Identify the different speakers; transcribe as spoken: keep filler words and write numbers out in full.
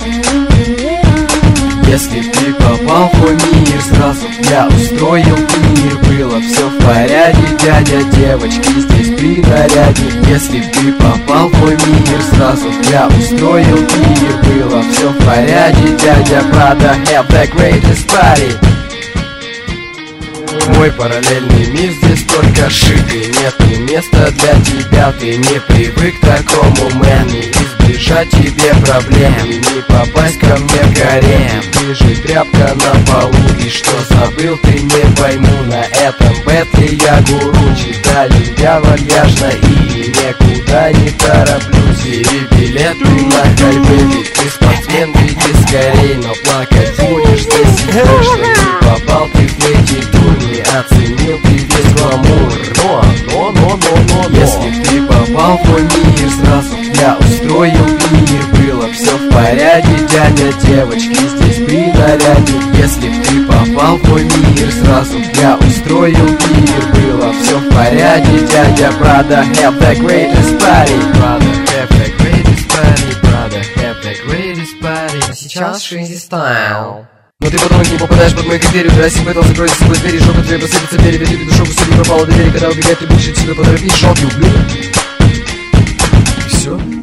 Speaker 1: Если ты попал в мой мир, сразу я устроил мир. Было все в порядке, дядя, девочки здесь при наряде. Если ты попал в мой мир, сразу я устроил мир. Было все в порядке, дядя, Prada have the greatest party. Мой параллельный мир здесь только шитый. Нету места для тебя, ты не привык к такому, мэн. Не избежать тебе проблем, не попасть ко мне в гарем. Ты же тряпка на полу, и что забыл, ты не пойму. На этом бэтле я гуру, читаю я вальяжно и никуда не тороплюсь. Бери билеты на ходьбы, ведь ты спортсмен, веди скорей. Но плакать будешь здесь и точно не попал ты в третий тур. Не оценил ты весь гламур. Но, но, но, но, но, но если ты попал в мой мир, сразу я устроил мир. Было все в порядке, дядя, девочки здесь при наряде. Если ты попал в мой мир, сразу я устроил мир. Было все в порядке, дядя, Prada have the greatest party. Prada have the greatest party. Prada have the greatest party. А сейчас шизи стайл. Но ты потом не попадаешь под мой критерий. Убирайся в бэтл, закрой за собой двери. Жопа твоя посыпется перья, ведь ты душок усыли, пропала доверие. Когда убегать, ты будешь себя поторопись, жалкий ублюдок. Все.